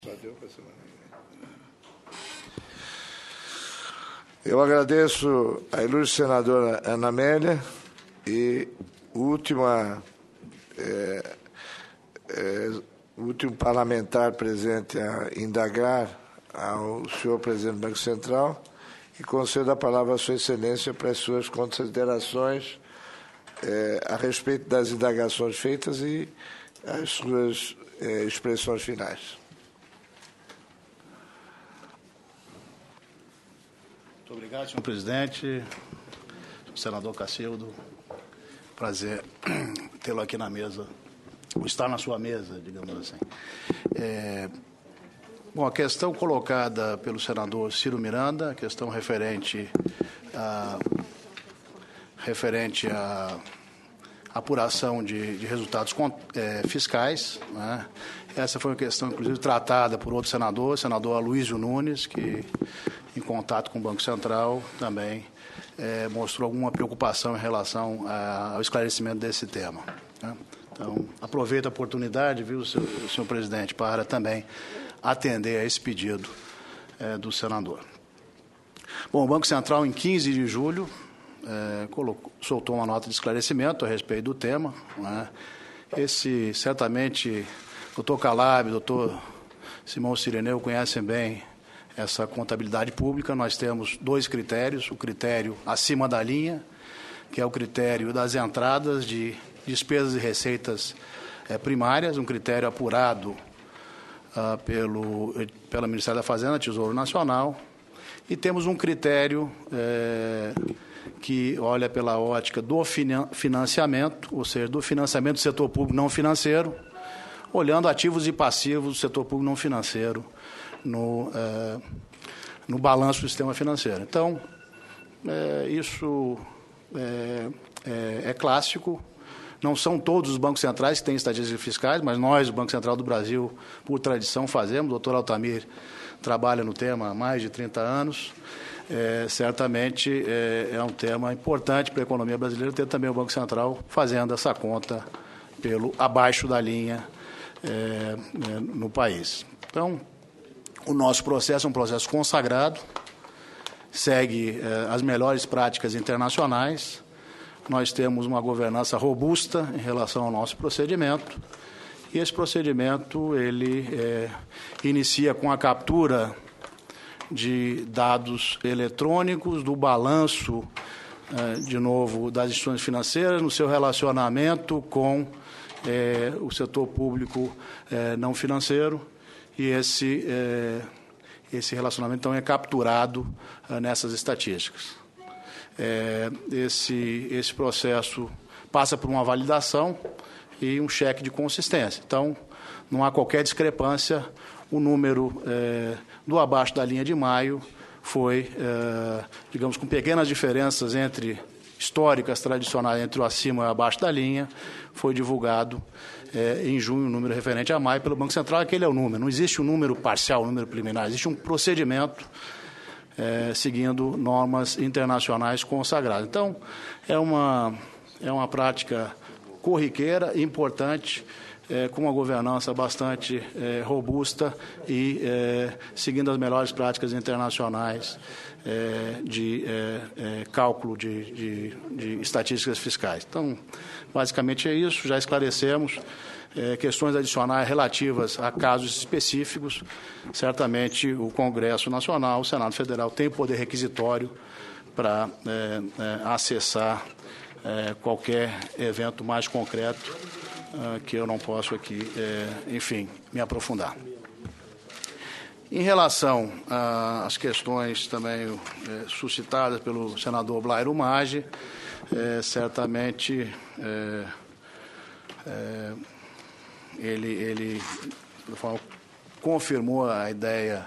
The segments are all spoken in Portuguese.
Só deu para semana. Eu agradeço a ilustre senadora Ana Amélia e o último parlamentar presente a indagar ao senhor presidente do Banco Central e concedo a palavra à sua excelência para as suas considerações a respeito das indagações feitas e as suas expressões finais. Muito obrigado, senhor presidente, senador Cacildo. Prazer tê-lo aqui na mesa, ou estar na sua mesa, digamos assim. Bom, a questão colocada pelo senador Ciro Miranda, a questão referente à apuração de resultados fiscais, né? Essa foi uma questão, inclusive, tratada por outro senador, o senador Aloysio Nunes, que, em contato com o Banco Central, também mostrou alguma preocupação em relação ao esclarecimento desse tema, né? Então, aproveito a oportunidade, viu, senhor presidente, para também atender a esse pedido do senador. Bom, o Banco Central, em 15 de julho, soltou uma nota de esclarecimento a respeito do tema, né? Esse, certamente, doutor Calab, doutor Simão Cirineu conhecem bem essa contabilidade pública. Nós temos dois critérios: o critério acima da linha, que é o critério das entradas de despesas e receitas primárias, um critério apurado pelo Ministério da Fazenda, Tesouro Nacional, e temos um critério que olha pela ótica do financiamento, ou seja, do financiamento do setor público não financeiro, olhando ativos e passivos do setor público não financeiro no balanço do sistema financeiro. Então, isso é clássico. Não são todos os bancos centrais que têm estatísticas fiscais, mas nós, o Banco Central do Brasil, por tradição, fazemos. O doutor Altamir trabalha no tema há mais de 30 anos. Certamente é um tema importante para a economia brasileira ter também o Banco Central fazendo essa conta pelo abaixo da linha no país. Então, o nosso processo é um processo consagrado, segue as melhores práticas internacionais. Nós temos uma governança robusta em relação ao nosso procedimento, e esse procedimento ele inicia com a captura de dados eletrônicos do balanço, de novo, das instituições financeiras no seu relacionamento com o setor público não financeiro, e esse relacionamento, então, é capturado nessas estatísticas. Esse processo passa por uma validação e um cheque de consistência. Então, não há qualquer discrepância. O número do abaixo da linha de maio foi, digamos, com pequenas diferenças históricas, tradicionais, entre o acima e o abaixo da linha, foi divulgado em junho o número referente a maio pelo Banco Central. Aquele é o número, não existe um número parcial, um número preliminar, existe um procedimento seguindo normas internacionais consagradas. Então, é uma prática corriqueira, importante, com uma governança bastante robusta e seguindo as melhores práticas internacionais de cálculo de estatísticas fiscais. Então, basicamente é isso, já esclarecemos. Questões adicionais relativas a casos específicos, certamente o Congresso Nacional, o Senado Federal, tem poder requisitório para acessar qualquer evento mais concreto que eu não posso aqui, enfim, me aprofundar. Em relação às questões também suscitadas pelo senador Blairo Maggi, certamente ele confirmou a ideia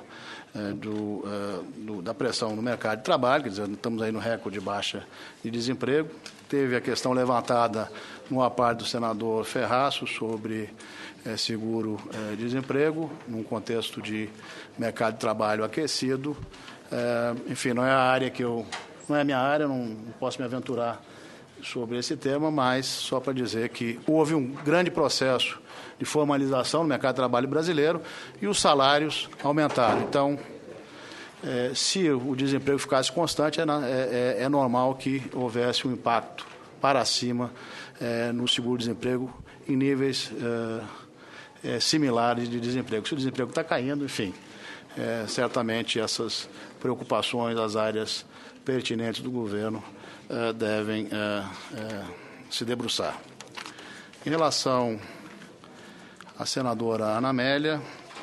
da pressão no mercado de trabalho, quer dizer, estamos aí no recorde de baixa de desemprego. Teve a questão levantada numa parte do senador Ferraço sobre seguro-desemprego, num contexto de mercado de trabalho aquecido. Enfim, não é a área não é a minha área, não posso me aventurar sobre esse tema, mas só para dizer que houve um grande processo de formalização no mercado de trabalho brasileiro e os salários aumentaram. Então, se o desemprego ficasse constante, é normal que houvesse um impacto para cima no seguro-desemprego em níveis similares de desemprego. Se o desemprego está caindo, enfim, certamente essas preocupações das áreas pertinentes do governo devem se debruçar. Em relação à senadora Ana Amélia,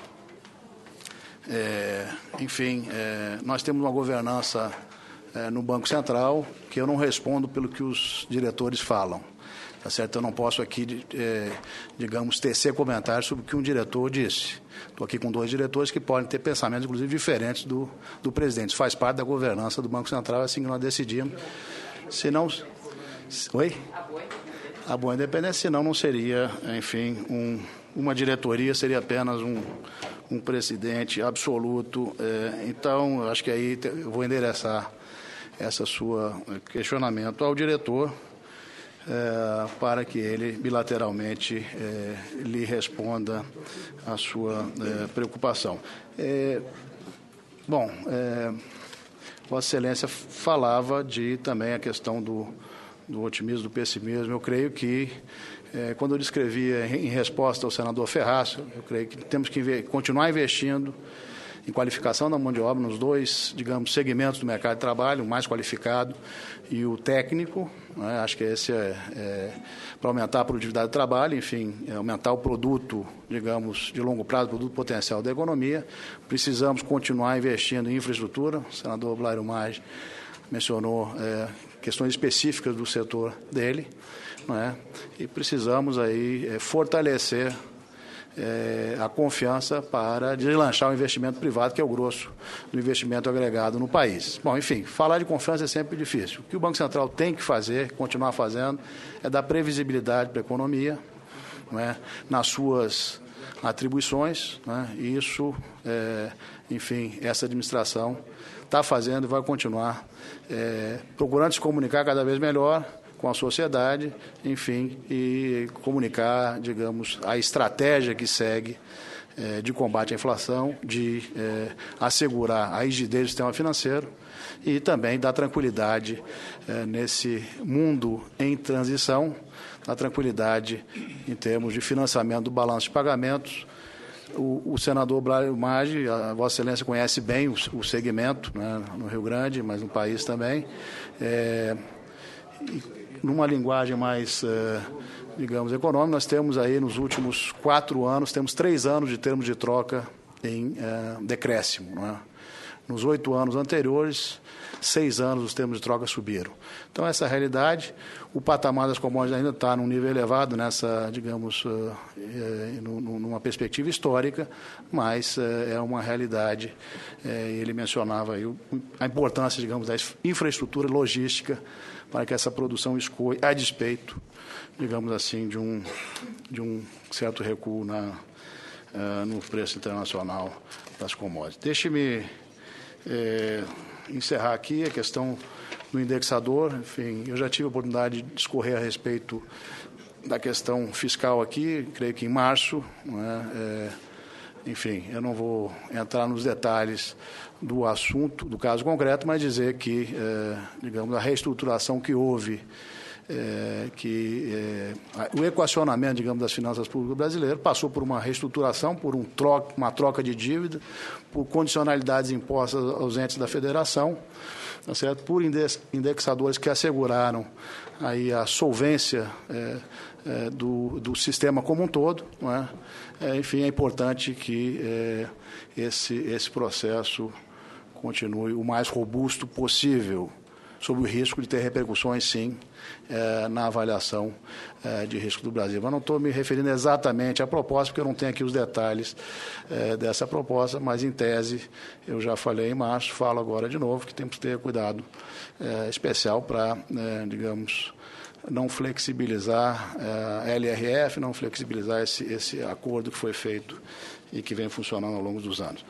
enfim, nós temos uma governança no Banco Central que eu não respondo pelo que os diretores falam. Tá certo? Eu não posso aqui, digamos, tecer comentários sobre o que um diretor disse. Estou aqui com 2 diretores que podem ter pensamentos, inclusive, diferentes do presidente. Isso faz parte da governança do Banco Central, assim que nós decidimos. Se não... Oi? A boa independência, senão não seria, enfim, uma diretoria, seria apenas um presidente absoluto. Então, eu acho que aí eu vou endereçar essa sua questionamento ao diretor, para que ele bilateralmente lhe responda a sua preocupação. Bom, Vossa Excelência falava também a questão do otimismo, do pessimismo. Eu creio que, quando eu descrevia em resposta ao senador Ferraz, eu creio que temos que continuar investindo em qualificação da mão de obra nos 2, digamos, segmentos do mercado de trabalho, o mais qualificado e o técnico, né? Acho que esse para aumentar a produtividade do trabalho, enfim, aumentar o produto, digamos, de longo prazo, o produto potencial da economia. Precisamos continuar investindo em infraestrutura. O senador Blairo Maggi mencionou questões específicas do setor dele, não é? E precisamos aí fortalecer a confiança para deslanchar o investimento privado, que é o grosso do investimento agregado no país. Bom, enfim, falar de confiança é sempre difícil. O que o Banco Central tem que fazer, continuar fazendo, é dar previsibilidade para a economia, não é? Nas suas atribuições, né? E isso, enfim, essa administração está fazendo e vai continuar procurando se comunicar cada vez melhor com a sociedade, enfim, e comunicar, digamos, a estratégia que segue de combate à inflação, de assegurar a rigidez do sistema financeiro e também dar tranquilidade nesse mundo em transição, dar tranquilidade em termos de financiamento do balanço de pagamentos. O senador Blairo Maggi, a Vossa Excelência conhece bem o segmento, né, no Rio Grande, mas no país também. Numa linguagem mais, digamos, econômica, nós temos aí nos últimos 4 anos, temos 3 anos de termos de troca em decréscimo, não é? Nos 8 anos anteriores, 6 anos os termos de troca subiram. Então, essa é a realidade. O patamar das commodities ainda está num nível elevado nessa, digamos, numa perspectiva histórica, mas é uma realidade. Ele mencionava aí a importância, digamos, da infraestrutura logística para que essa produção escoe a despeito, digamos assim, de um certo recuo no preço internacional das commodities. Deixe-me encerrar aqui a questão do indexador. Enfim, eu já tive a oportunidade de discorrer a respeito da questão fiscal aqui, creio que em março, não é? Enfim, eu não vou entrar nos detalhes do assunto, do caso concreto, mas dizer que, digamos, a reestruturação que houve, o equacionamento, digamos, das finanças públicas brasileiras passou por uma reestruturação, por uma troca de dívida, por condicionalidades impostas aos entes da federação, tá certo? Por indexadores que asseguraram aí a solvência do sistema como um todo, não é? Enfim, é importante que esse processo continue o mais robusto possível, sob o risco de ter repercussões, sim, na avaliação de risco do Brasil. Mas não estou me referindo exatamente à proposta, porque eu não tenho aqui os detalhes dessa proposta, mas, em tese, eu já falei em março, falo agora de novo, que temos que ter cuidado especial para, digamos, não flexibilizar a LRF, não flexibilizar esse acordo que foi feito e que vem funcionando ao longo dos anos.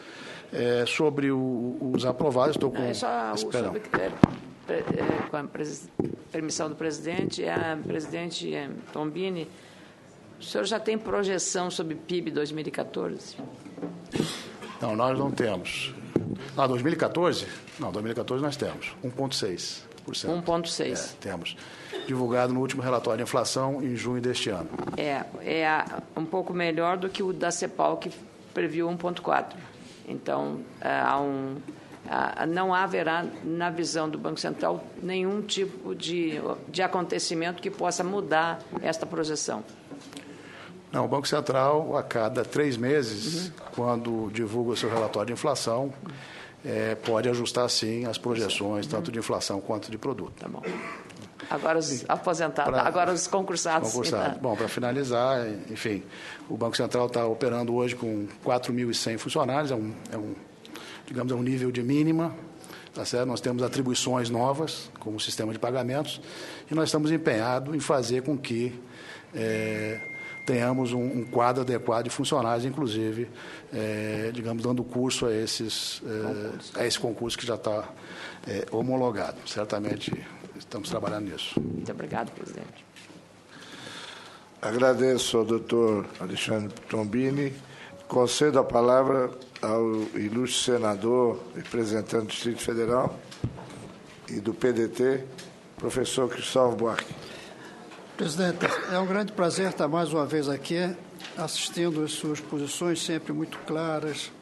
Sobre os aprovados, estou com... Só permissão do presidente, presidente Tombini, o senhor já tem projeção sobre PIB 2014? Não, nós não temos. 2014? Não, 2014 nós temos 1,6%. 1,6%. Temos. Divulgado no último relatório de inflação em junho deste ano. É um pouco melhor do que o da CEPAL, que previu 1,4%. Então, não haverá, na visão do Banco Central, nenhum tipo de acontecimento que possa mudar esta projeção. Não, o Banco Central, a cada 3 meses, quando divulga o seu relatório de inflação, pode ajustar, sim, as projeções, tanto de inflação quanto de produto. Tá bom. Agora os aposentados, agora os concursados. Bom, para finalizar, enfim, o Banco Central está operando hoje com 4.100 funcionários, digamos, é um nível de mínima, tá certo? Nós temos atribuições novas, como o sistema de pagamentos, e nós estamos empenhados em fazer com que tenhamos um quadro adequado de funcionários, inclusive, digamos, dando curso a esse concurso que já está homologado. Certamente estamos trabalhando nisso. Muito obrigado, presidente. Agradeço ao doutor Alexandre Tombini. Concedo a palavra ao ilustre senador, representante do Distrito Federal e do PDT, professor Cristóvão Buarque. Presidente, é um grande prazer estar mais uma vez aqui, assistindo às suas posições sempre muito claras,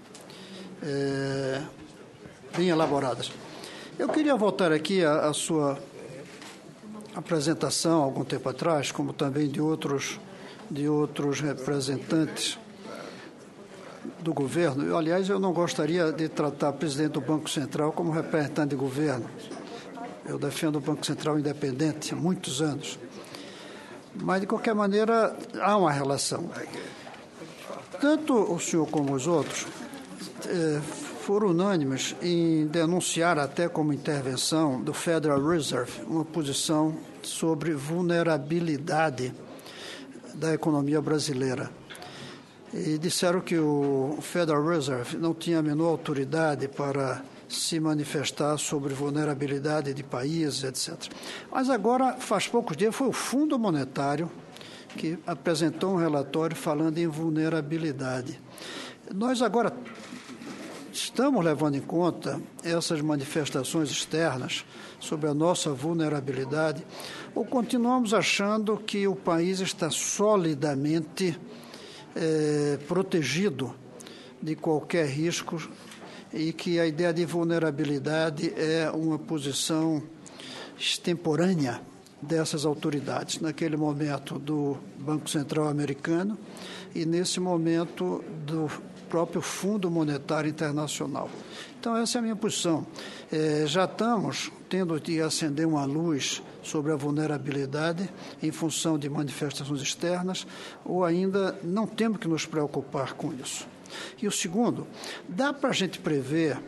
bem elaboradas. Eu queria voltar aqui à sua apresentação, algum tempo atrás, como também de outros representantes do governo. Aliás, eu não gostaria de tratar o presidente do Banco Central como representante de governo. Eu defendo o Banco Central independente há muitos anos. Mas, de qualquer maneira, há uma relação. Tanto o senhor como os outros foram unânimes em denunciar, até como intervenção do Federal Reserve, uma posição sobre vulnerabilidade da economia brasileira. E disseram que o Federal Reserve não tinha a menor autoridade para se manifestar sobre vulnerabilidade de países, etc. Mas agora, faz poucos dias, foi o Fundo Monetário que apresentou um relatório falando em vulnerabilidade. Nós agora estamos levando em conta essas manifestações externas sobre a nossa vulnerabilidade ou continuamos achando que o país está solidamente protegido de qualquer risco e que a ideia de vulnerabilidade é uma posição extemporânea dessas autoridades, naquele momento do Banco Central americano e nesse momento do próprio Fundo Monetário Internacional. Então, essa é a minha posição. Já estamos tendo de acender uma luz sobre a vulnerabilidade em função de manifestações externas ou ainda não temos que nos preocupar com isso. E o segundo, dá para a gente prever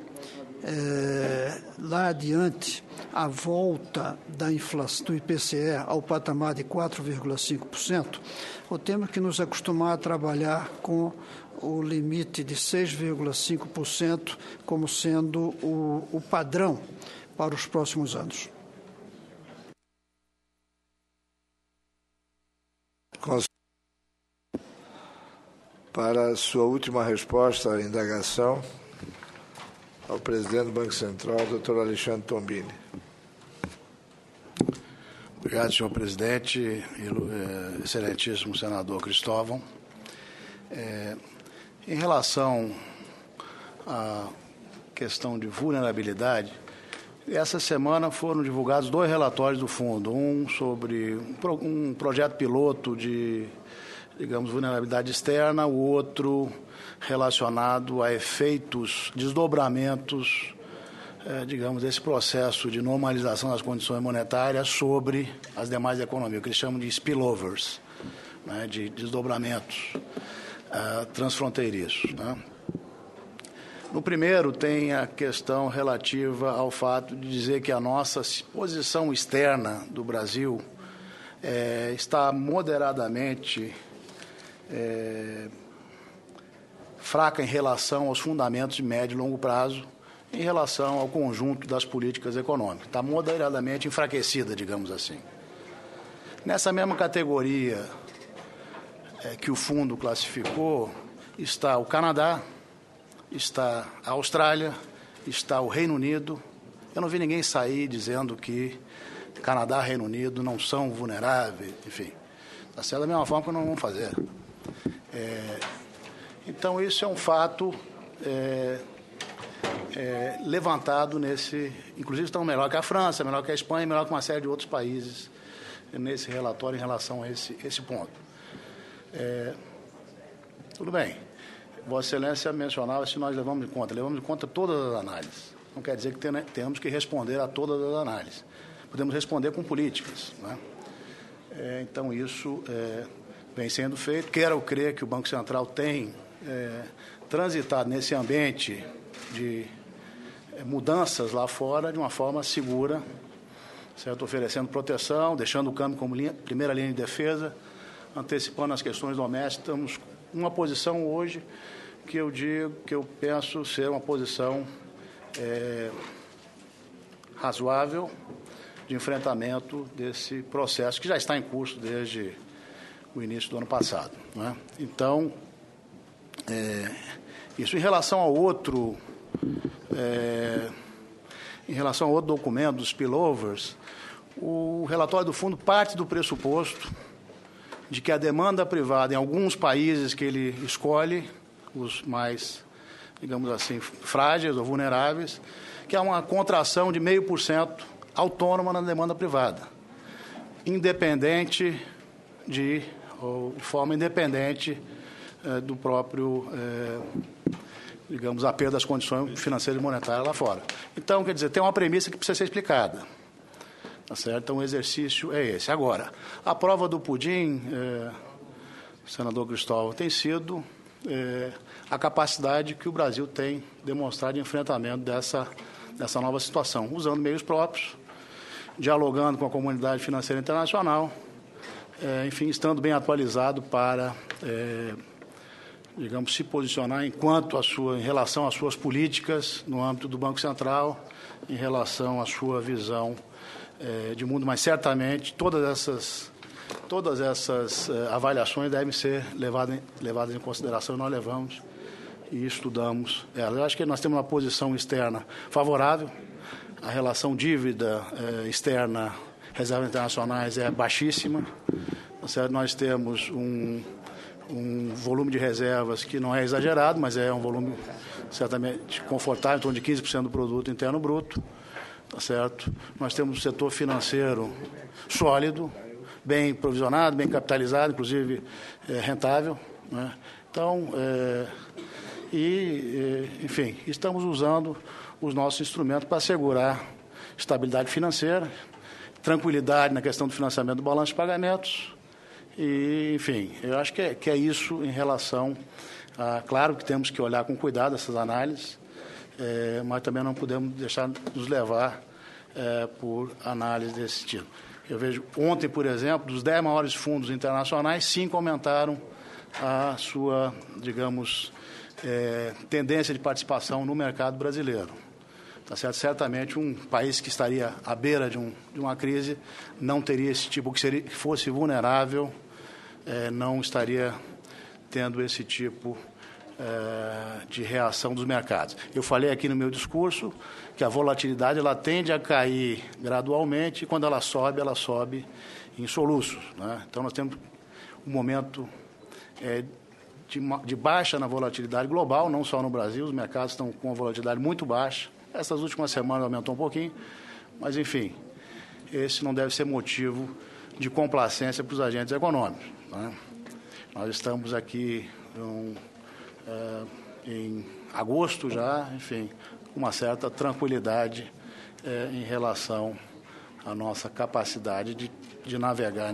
lá adiante a volta da inflação do IPCE ao patamar de 4,5%, ou temos que nos acostumar a trabalhar com o limite de 6,5% como sendo o padrão para os próximos anos? Para a sua última resposta à indagação, ao presidente do Banco Central, doutor Alexandre Tombini. Obrigado, senhor presidente, excelentíssimo senador Cristóvão. Em relação à questão de vulnerabilidade, essa semana foram divulgados 2 relatórios do fundo, um sobre um projeto piloto de, digamos, vulnerabilidade externa, o outro relacionado a efeitos, desdobramentos, digamos, desse processo de normalização das condições monetárias sobre as demais economias, o que eles chamam de spillovers, né, de desdobramentos transfronteiriços. Né? No primeiro, tem a questão relativa ao fato de dizer que a nossa posição externa do Brasil está moderadamente fraca em relação aos fundamentos de médio e longo prazo em relação ao conjunto das políticas econômicas. Está moderadamente enfraquecida, digamos assim. Nessa mesma categoria que o fundo classificou, está o Canadá, está a Austrália, está o Reino Unido. Eu não vi ninguém sair dizendo que Canadá e Reino Unido não são vulneráveis, enfim. Está certo da mesma forma que não vamos fazer. Então, isso é um fato levantado nesse... Inclusive, estão melhor que a França, melhor que a Espanha, melhor que uma série de outros países nesse relatório em relação a esse ponto. Tudo bem. Vossa Excelência mencionava se nós levamos em conta todas as análises. Não quer dizer que tenhamos que responder a todas as análises. Podemos responder com políticas, né? Então, isso vem sendo feito. Quero crer que o Banco Central tem transitado nesse ambiente de mudanças lá fora de uma forma segura, certo? Oferecendo proteção, deixando o câmbio como primeira linha de defesa, antecipando as questões domésticas. Estamos numa posição hoje que eu penso ser uma posição razoável de enfrentamento desse processo que já está em curso desde o início do ano passado, né? Então, isso em relação ao outro documento dos spillovers, o relatório do fundo parte do pressuposto de que a demanda privada em alguns países que ele escolhe, os mais, digamos assim, frágeis ou vulneráveis, que há uma contração de 0,5% autônoma na demanda privada, independente ou de forma independente do próprio, digamos, a perda das condições financeiras e monetárias lá fora. Então, quer dizer, tem uma premissa que precisa ser explicada. Tá certo? Então, o exercício é esse. Agora, a prova do pudim, senador Cristóvão, tem sido a capacidade que o Brasil tem demonstrado de enfrentamento dessa nova situação, usando meios próprios, dialogando com a comunidade financeira internacional, enfim, estando bem atualizado para, digamos, se posicionar em relação às suas políticas no âmbito do Banco Central, em relação à sua visão de mundo, mas certamente todas essas avaliações devem ser levadas em consideração, e nós levamos e estudamos elas. Eu acho que nós temos uma posição externa favorável, a relação dívida externa, reservas internacionais é baixíssima, certo? Nós temos um volume de reservas que não é exagerado, mas é um volume certamente confortável, em torno de 15% do produto interno bruto, tá certo? Nós temos um setor financeiro sólido, bem provisionado, bem capitalizado, inclusive rentável, né? Então, enfim, estamos usando os nossos instrumentos para assegurar estabilidade financeira, tranquilidade na questão do financiamento do balanço de pagamentos e, enfim, eu acho que é isso em relação a... Claro que temos que olhar com cuidado essas análises, mas também não podemos deixar nos levar por análise desse tipo. Eu vejo, ontem, por exemplo, dos 10 maiores fundos internacionais, 5 aumentaram a sua, digamos, tendência de participação no mercado brasileiro. Tá certo? Certamente um país que estaria à beira de uma crise não teria esse tipo, que fosse vulnerável, não estaria tendo esse tipo de reação dos mercados. Eu falei aqui no meu discurso que a volatilidade ela tende a cair gradualmente e quando ela sobe em soluços, né? Então nós temos um momento de baixa na volatilidade global, não só no Brasil, os mercados estão com uma volatilidade muito baixa. Essas últimas semanas aumentou um pouquinho, mas, enfim, esse não deve ser motivo de complacência para os agentes econômicos, né? Nós estamos aqui em agosto já, enfim, com uma certa tranquilidade em relação à nossa capacidade de navegar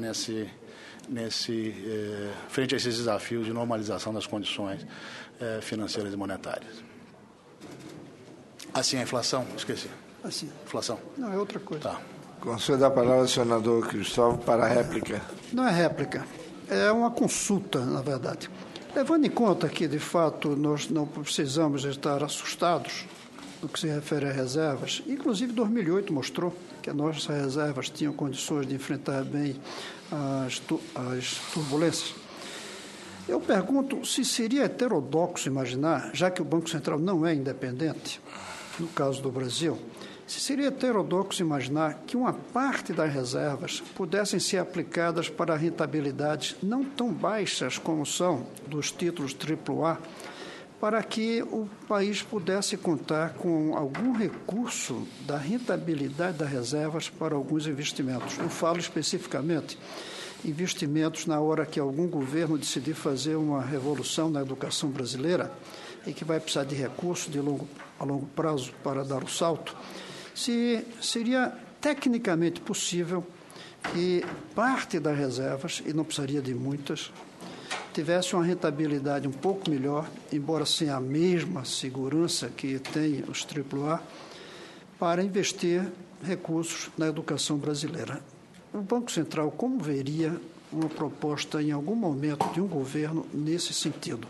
frente a esses desafios de normalização das condições financeiras e monetárias. Assim, a inflação? Esqueci. Assim. Inflação. Não, é outra coisa. Tá. Concedo a palavra ao senador Cristóvão para a réplica. Não é réplica, é uma consulta, na verdade. Levando em conta que, de fato, nós não precisamos estar assustados no que se refere a reservas. Inclusive, 2008 mostrou que as nossas reservas tinham condições de enfrentar bem as turbulências. Eu pergunto se seria heterodoxo imaginar, já que o Banco Central não é independente, no caso do Brasil, se seria heterodoxo imaginar que uma parte das reservas pudessem ser aplicadas para rentabilidades não tão baixas como são dos títulos AAA, para que o país pudesse contar com algum recurso da rentabilidade das reservas para alguns investimentos. Eu falo especificamente investimentos na hora que algum governo decidir fazer uma revolução na educação brasileira e que vai precisar de recursos a longo prazo para dar o salto, se seria tecnicamente possível que parte das reservas, e não precisaria de muitas, tivesse uma rentabilidade um pouco melhor, embora sem a mesma segurança que tem os AAA, para investir recursos na educação brasileira. O Banco Central, como veria uma proposta em algum momento de um governo nesse sentido?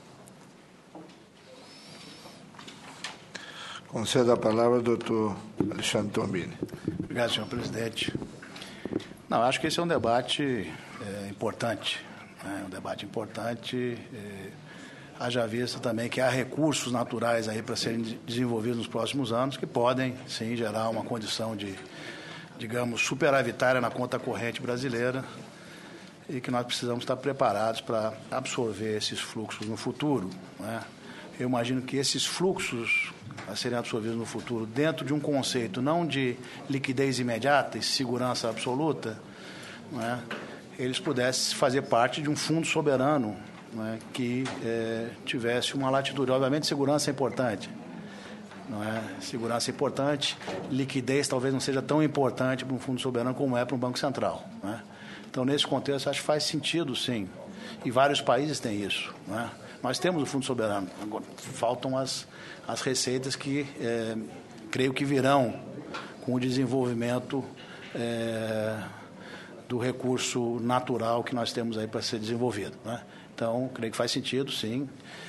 Concedo a palavra ao doutor Alexandre Tombini. Obrigado, senhor presidente. Não, acho que esse é um debate importante. Um debate importante, haja vista também que há recursos naturais aí para serem desenvolvidos nos próximos anos que podem, sim, gerar uma condição de, digamos, superavitária na conta corrente brasileira e que nós precisamos estar preparados para absorver esses fluxos no futuro, né? Eu imagino que esses fluxos a serem absorvidos no futuro dentro de um conceito não de liquidez imediata e segurança absoluta, né, eles pudessem fazer parte de um fundo soberano, né, que tivesse uma latitude. Obviamente, segurança é importante. Não é? Segurança é importante, liquidez talvez não seja tão importante para um fundo soberano como é para um Banco Central. Né? Então, nesse contexto, acho que faz sentido, sim. E vários países têm isso. Né? Nós temos o fundo soberano. Agora, faltam as receitas que creio que virão com o desenvolvimento do recurso natural que nós temos aí para ser desenvolvido. Né? Então, creio que faz sentido, sim.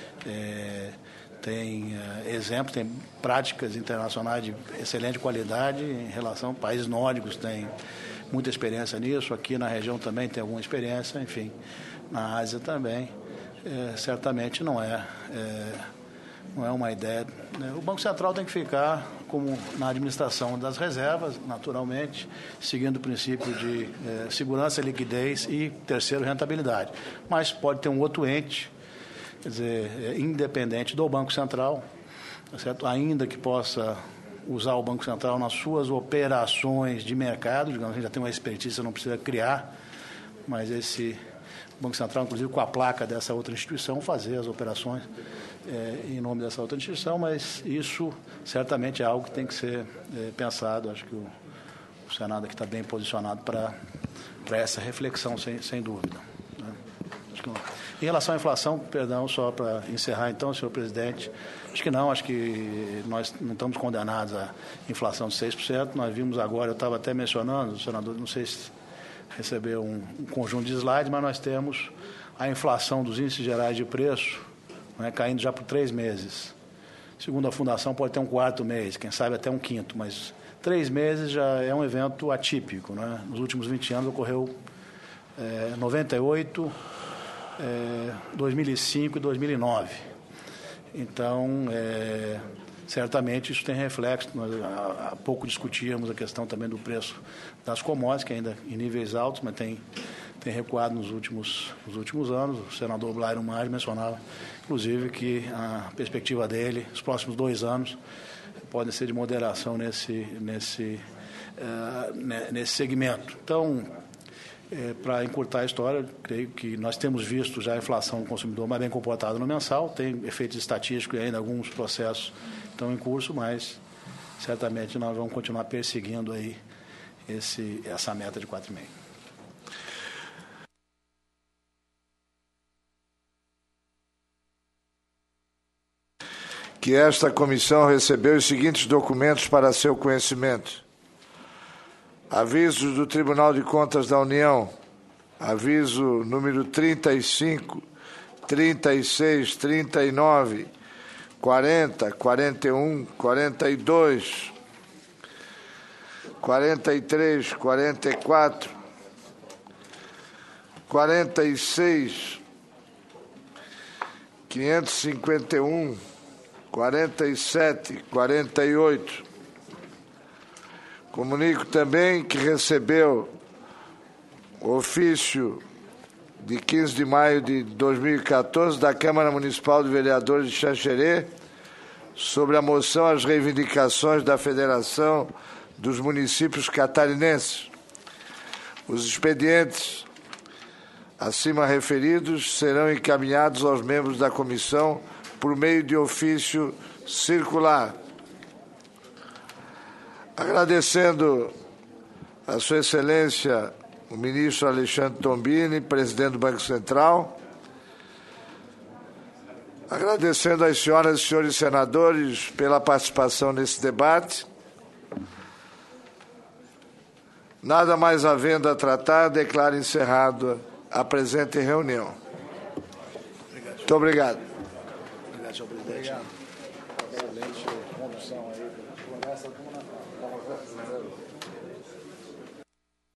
Tem exemplos, tem práticas internacionais de excelente qualidade em relação a países nórdicos, têm muita experiência nisso, aqui na região também tem alguma experiência, enfim, na Ásia também. Certamente não é uma ideia. Né? O Banco Central tem que ficar como na administração das reservas, naturalmente, seguindo o princípio de segurança, liquidez e, terceiro, rentabilidade. Mas pode ter um outro ente, quer dizer, independente do Banco Central, certo? Ainda que possa usar o Banco Central nas suas operações de mercado, digamos, a gente já tem uma expertise, não precisa criar, mas o Banco Central, inclusive, com a placa dessa outra instituição, fazer as operações em nome dessa outra instituição, mas isso certamente é algo que tem que ser pensado. Acho que o Senado aqui está bem posicionado para essa reflexão, sem dúvida. Né? Acho que não. Em relação à inflação, perdão, só para encerrar então, senhor presidente, acho que não, acho que nós não estamos condenados à inflação de 6%, nós vimos agora, eu estava até mencionando, o senador, não sei se recebeu um conjunto de slides, mas nós temos a inflação dos índices gerais de preço, né, caindo já por 3 meses. Segundo a Fundação, pode ter um 4º mês, quem sabe até um 5º, mas 3 meses já é um evento atípico. Né? Nos últimos 20 anos ocorreu 98, 2005 e 2009. Então, certamente isso tem reflexo. Nós há pouco discutíamos a questão também do preço das commodities, que ainda em níveis altos, mas tem recuado nos últimos anos. O senador Blairo Maggi mencionava, inclusive, que a perspectiva dele, os próximos 2 anos, podem ser de moderação nesse segmento. Então, para encurtar a história, creio que nós temos visto já a inflação do consumidor mais bem comportada no mensal, tem efeitos estatísticos e ainda alguns processos estão em curso, mas certamente nós vamos continuar perseguindo aí essa meta de 4,5%. Que esta comissão recebeu os seguintes documentos para seu conhecimento: avisos do Tribunal de Contas da União, aviso número 35, 36, 39, 40, 41, 42, 43, 44, 46, 551, 47, 48. Comunico também que recebeu o ofício de 15 de maio de 2014 da Câmara Municipal de Vereadores de Xanxerê sobre a moção às reivindicações da Federação dos Municípios Catarinenses. Os expedientes acima referidos serão encaminhados aos membros da comissão por meio de ofício circular. Agradecendo a Sua Excelência, o ministro Alexandre Tombini, presidente do Banco Central, agradecendo às senhoras e senhores senadores pela participação nesse debate. Nada mais havendo a tratar, declaro encerrado a presente reunião. Muito obrigado. Obrigado, senhor presidente. Obrigado. Excelente condução aí. Começa